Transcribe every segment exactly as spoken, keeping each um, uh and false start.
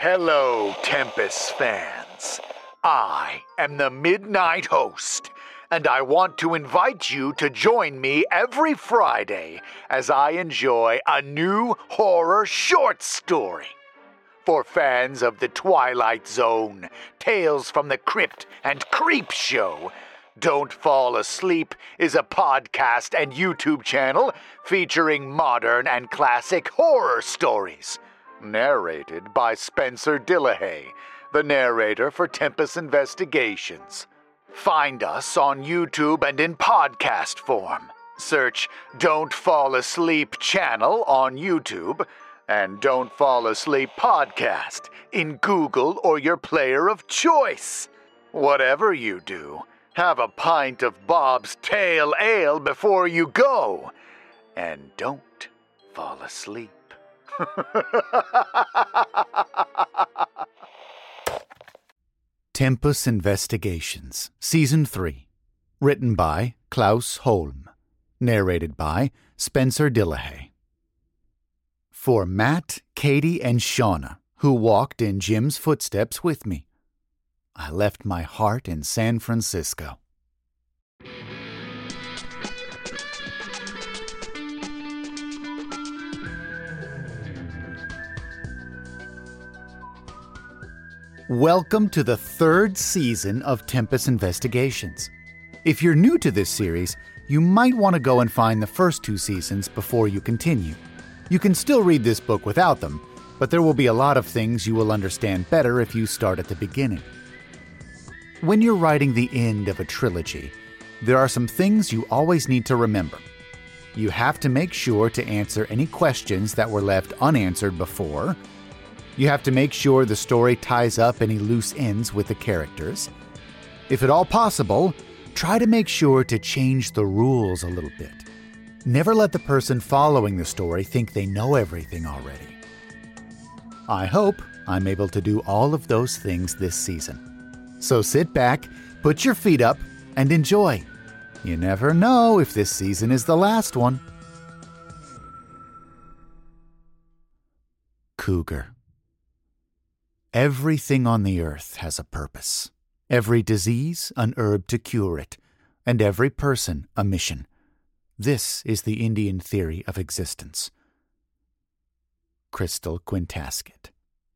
Hello, Tempest fans. I am the Midnight Host, and I want to invite you to join me every Friday as I enjoy a new horror short story. For fans of The Twilight Zone, Tales from the Crypt, and Creep Show, Don't Fall Asleep is a podcast and YouTube channel featuring modern and classic horror stories. Narrated by Spencer Dillahay, the narrator for Tempest Investigations. Find us on YouTube and in podcast form. Search Don't Fall Asleep channel on YouTube and Don't Fall Asleep podcast in Google or your player of choice. Whatever you do, have a pint of Bob's Tail Ale before you go. And don't fall asleep. Tempest Investigations, Season three. Written by Klaus Holm. Narrated by Spencer Dillahay. For Matt, Katie, and Shauna, who walked in Jim's footsteps with me, I left my heart in San Francisco. Welcome to the third season of Tempest Investigations. If you're new to this series, you might want to go and find the first two seasons before you continue. You can still read this book without them, but there will be a lot of things you will understand better if you start at the beginning. When you're writing the end of a trilogy, there are some things you always need to remember. You have to make sure to answer any questions that were left unanswered before. You have to make sure the story ties up any loose ends with the characters. If at all possible, try to make sure to change the rules a little bit. Never let the person following the story think they know everything already. I hope I'm able to do all of those things this season. So sit back, put your feet up, and enjoy. You never know if this season is the last one. Cougar. Everything on the earth has a purpose. Every disease, an herb to cure it, and every person, a mission. This is the Indian theory of existence. Crystal Quintasket.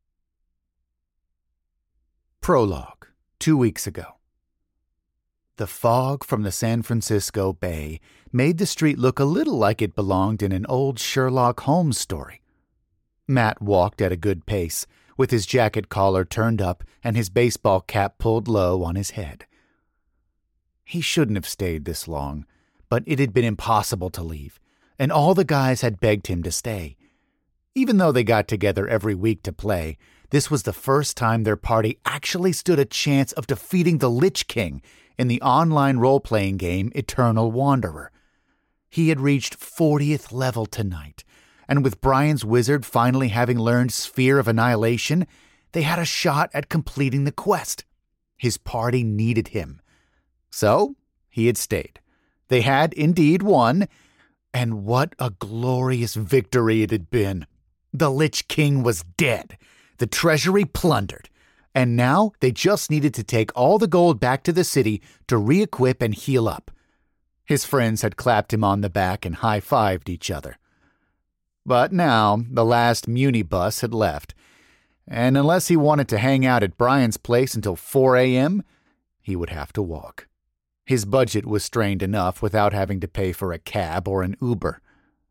Prologue, two weeks ago. The fog from the San Francisco Bay made the street look a little like it belonged in an old Sherlock Holmes story. Matt walked at a good pace, with his jacket collar turned up and his baseball cap pulled low on his head. He shouldn't have stayed this long, but it had been impossible to leave, and all the guys had begged him to stay. Even though they got together every week to play, this was the first time their party actually stood a chance of defeating the Lich King in the online role-playing game Eternal Wanderer. He had reached fortieth level tonight, and with Brian's wizard finally having learned Sphere of Annihilation, they had a shot at completing the quest. His party needed him. So, he had stayed. They had indeed won, and what a glorious victory it had been. The Lich King was dead, the treasury plundered, and now they just needed to take all the gold back to the city to re-equip and heal up. His friends had clapped him on the back and high-fived each other. But now, the last Muni bus had left, and unless he wanted to hang out at Brian's place until four a.m., he would have to walk. His budget was strained enough without having to pay for a cab or an Uber.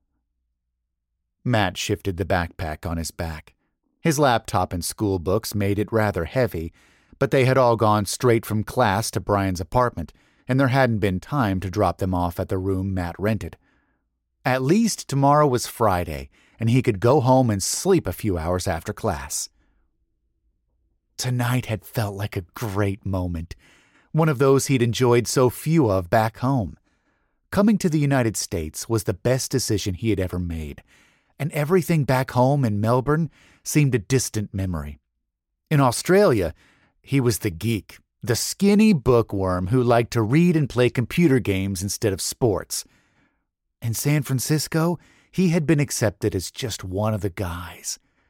Matt shifted the backpack on his back. His laptop and school books made it rather heavy, but they had all gone straight from class to Brian's apartment, and there hadn't been time to drop them off at the room Matt rented. At least tomorrow was Friday, and he could go home and sleep a few hours after class. Tonight had felt like a great moment, one of those he'd enjoyed so few of back home. Coming to the United States was the best decision he had ever made, and everything back home in Melbourne seemed a distant memory. In Australia, he was the geek, the skinny bookworm who liked to read and play computer games instead of sports. In San Francisco, he had been accepted as just one of the guys.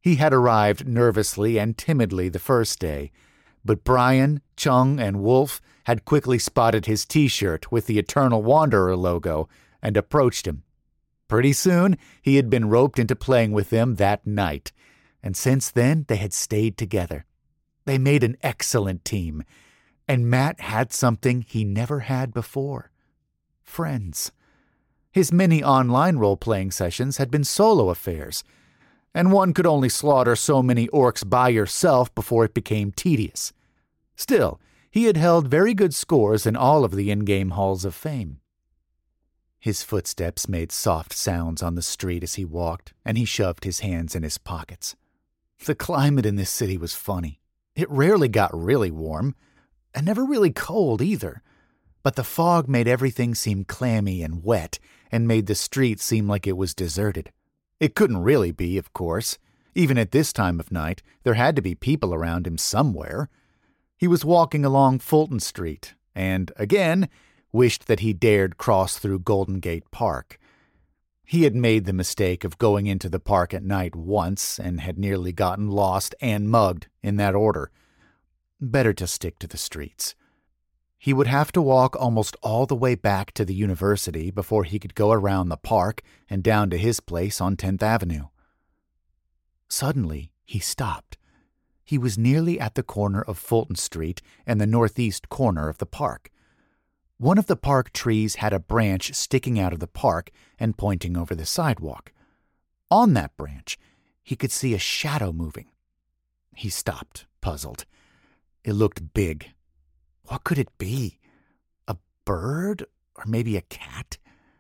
He had arrived nervously and timidly the first day, but Brian, Chung, and Wolf had quickly spotted his t-shirt with the Eternal Wanderer logo and approached him. Pretty soon, he had been roped into playing with them that night, and since then they had stayed together. They made an excellent team, and Matt had something he never had before: friends. His many online role-playing sessions had been solo affairs, and one could only slaughter so many orcs by yourself before it became tedious. Still, he had held very good scores in all of the in-game halls of fame. His footsteps made soft sounds on the street as he walked, and he shoved his hands in his pockets. The climate in this city was funny. It rarely got really warm, and never really cold either. But the fog made everything seem clammy and wet, and made the street seem like it was deserted. It couldn't really be, of course. Even at this time of night, there had to be people around him somewhere. He was walking along Fulton Street, and, again, wished that he dared cross through Golden Gate Park. He had made the mistake of going into the park at night once, and had nearly gotten lost and mugged in that order. Better to stick to the streets. He would have to walk almost all the way back to the university before he could go around the park and down to his place on tenth Avenue. Suddenly, he stopped. He was nearly at the corner of Fulton Street and the northeast corner of the park. One of the park trees had a branch sticking out of the park and pointing over the sidewalk. On that branch, he could see a shadow moving. He stopped, puzzled. It looked big. What could it be? A bird? Or maybe a cat?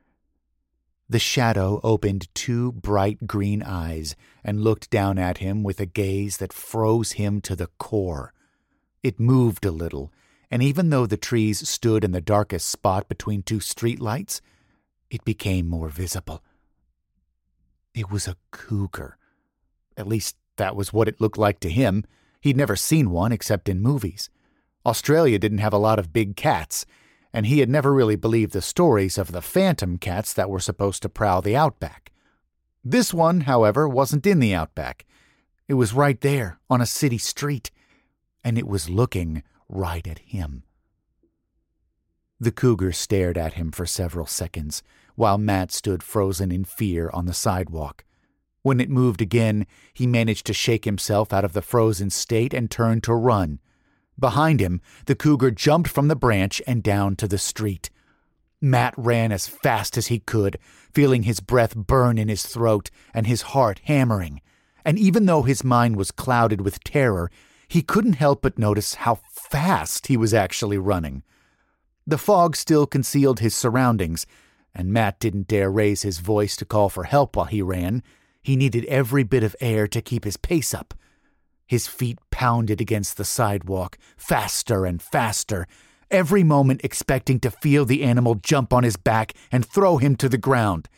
The shadow opened two bright green eyes and looked down at him with a gaze that froze him to the core. It moved a little, and even though the trees stood in the darkest spot between two streetlights, it became more visible. It was a cougar. At least that was what it looked like to him. He'd never seen one except in movies. Australia didn't have a lot of big cats, and he had never really believed the stories of the phantom cats that were supposed to prowl the outback. This one, however, wasn't in the outback. It was right there on a city street, and it was looking right at him. The cougar stared at him for several seconds, while Matt stood frozen in fear on the sidewalk. When it moved again, he managed to shake himself out of the frozen state and turned to run. Behind him, the cougar jumped from the branch and down to the street. Matt ran as fast as he could, feeling his breath burn in his throat and his heart hammering. And even though his mind was clouded with terror, he couldn't help but notice how fast he was actually running. The fog still concealed his surroundings, and Matt didn't dare raise his voice to call for help while he ran. He needed every bit of air to keep his pace up. His feet pounded against the sidewalk, faster and faster, every moment expecting to feel the animal jump on his back and throw him to the ground.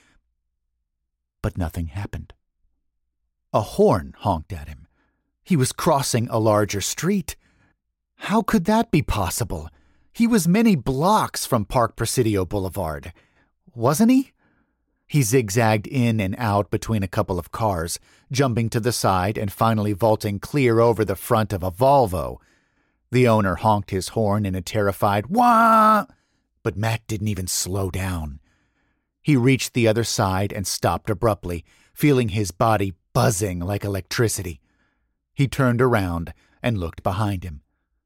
But nothing happened. A horn honked at him. He was crossing a larger street. How could that be possible? He was many blocks from Park Presidio Boulevard, wasn't he? He zigzagged in and out between a couple of cars, jumping to the side and finally vaulting clear over the front of a Volvo. The owner honked his horn in a terrified wah, but Matt didn't even slow down. He reached the other side and stopped abruptly, feeling his body buzzing like electricity. He turned around and looked behind him.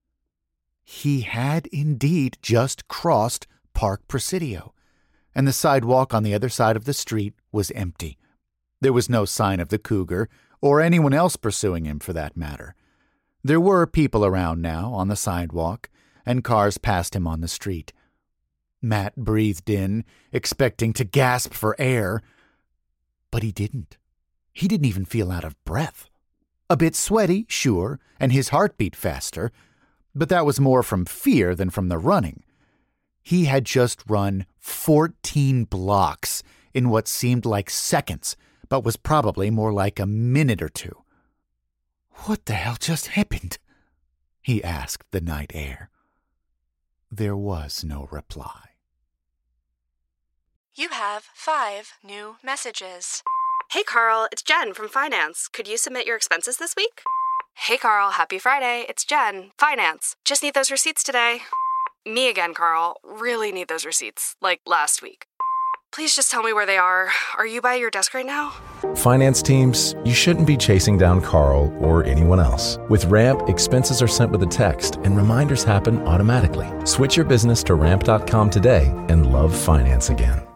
He had indeed just crossed Park Presidio, and the sidewalk on the other side of the street was empty. There was no sign of the cougar, or anyone else pursuing him for that matter. There were people around now on the sidewalk, and cars passed him on the street. Matt breathed in, expecting to gasp for air, but he didn't. He didn't even feel out of breath. A bit sweaty, sure, and his heart beat faster, but that was more from fear than from the running. He had just run fourteen blocks in what seemed like seconds, but was probably more like a minute or two. "What the hell just happened?" he asked the night air. There was no reply. You have five new messages. Hey, Carl, it's Jen from Finance. Could you submit your expenses this week? Hey, Carl, happy Friday. It's Jen, Finance. Just need those receipts today. Me again, Carl. Really need those receipts, like last week. Please just tell me where they are. Are you by your desk right now? Finance teams, you shouldn't be chasing down Carl or anyone else. With Ramp, expenses are sent with a text and reminders happen automatically. Switch your business to ramp dot com today and love finance again.